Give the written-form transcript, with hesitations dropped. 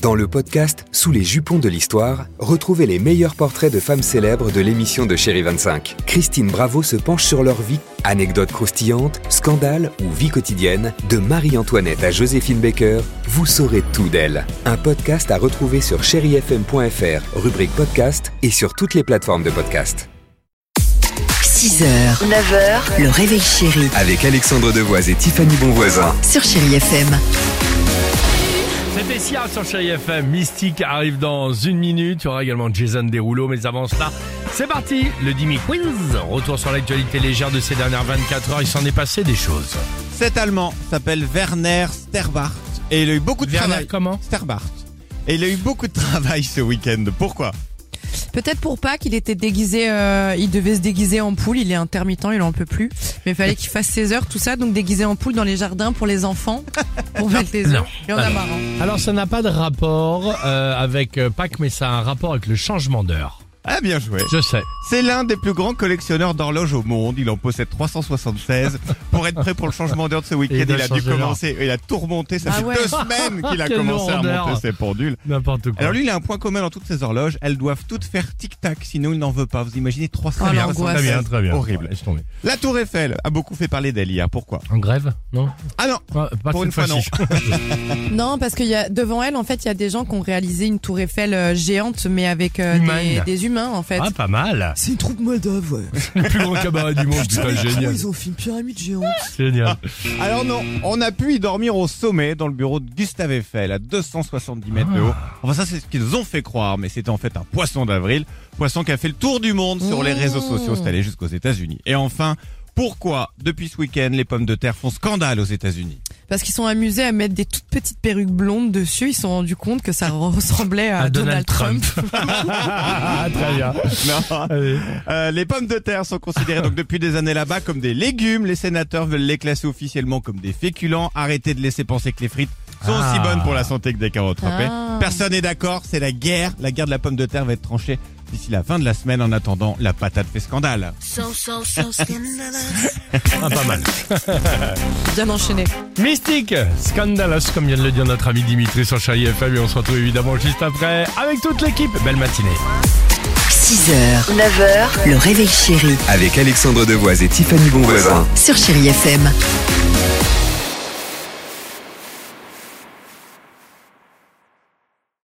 Dans le podcast Sous les jupons de l'histoire, retrouvez les meilleurs portraits de femmes célèbres de l'émission de Chérie 25. Christine Bravo se penche sur leur vie. Anecdotes croustillantes, scandales ou vie quotidienne, de Marie-Antoinette à Joséphine Baker, vous saurez tout d'elle. Un podcast à retrouver sur chérifm.fr, rubrique podcast et sur toutes les plateformes de podcast. 6h, 9h, le réveil chéri Avec Alexandre Devoise et Tiffany Bonvoisin. sur Chéri FM. C'était Sia sur Chéri FM. Mystique arrive dans une minute. Il y aura également Jason Derulo. Mais avant cela, c'est parti. Le Dimi Quiz. Retour sur l'actualité légère de ces dernières 24 heures. Il s'en est passé des choses. Cet Allemand s'appelle Werner Sterbart et il a eu beaucoup de Werner travail. comment Sterbart. Et il a eu beaucoup de travail ce week-end. Pourquoi ? Peut-être pour Pâques, il était déguisé, il devait se déguiser en poule, il est intermittent, il en peut plus. Mais il fallait qu'il fasse ses heures, tout ça, donc déguisé en poule dans les jardins pour les enfants, pour mettre les Non. œufs. Il y en a marre. Hein. Alors ça n'a pas de rapport avec Pâques, mais ça a un rapport avec le changement d'heure. Ah, bien joué. Je sais. C'est l'un des plus grands collectionneurs d'horloges au monde. Il en possède 376. Pour être prêt pour le changement d'heure de ce week-end, Et de il a dû changer l'heure. commencer. Il a tout remonté. Ça Ah fait ouais. 2 semaines qu'il a Quelle commencé à lourdeur. remonter ses pendules. N'importe quoi. Alors lui, il a un point commun dans toutes ses horloges. Elles doivent toutes faire tic-tac, sinon il n'en veut pas. Vous imaginez 300 Oh, l'angoisse. Très bien, très bien. Horrible. Ouais, laisse tomber. La Tour Eiffel a beaucoup fait parler d'elle hier. Pourquoi ? En grève, non? Ah non, Pas pour cette une fois, non. fois-ci. Non, parce qu'il y a devant elle, en fait, il y a des gens qui ont réalisé une tour Eiffel géante, mais avec Humaine. des humains, en fait. Ah, pas mal. C'est une troupe moldave, ouais. Le plus grand cabaret du monde, putain, génial. Ils ont fait une pyramide géante. Génial. Alors non, on a pu y dormir au sommet dans le bureau de Gustave Eiffel à 270 mètres de haut. Enfin ça c'est ce qu'ils ont fait croire, mais c'était en fait un poisson d'avril. Poisson qui a fait le tour du monde sur les réseaux sociaux, c'est allé jusqu'aux États-Unis. Et enfin, pourquoi depuis ce week-end les pommes de terre font scandale aux États-Unis ? Parce qu'ils sont amusés à mettre des toutes petites perruques blondes dessus, ils se sont rendus compte que ça ressemblait à Donald Trump. Très bien. Non. Allez. Les pommes de terre sont considérées donc depuis des années là-bas comme des légumes. Les sénateurs veulent les classer officiellement comme des féculents. Arrêtez de laisser penser que les frites sont aussi bonnes pour la santé que des carottes râpées. Ah. Personne n'est d'accord, c'est la guerre. La guerre de la pomme de terre va être tranchée d'ici la fin de la semaine. En attendant, la patate fait scandale. Ah, pas mal. Bien enchaîné. Mystique, scandalous, comme vient de le dire notre ami Dimitri sur Chéri FM. Et on se retrouve évidemment juste après avec toute l'équipe. Belle matinée. 6h, 9h, le réveil chéri Avec Alexandre Devoise et Tiffany Bonvoisin. sur Chéri FM.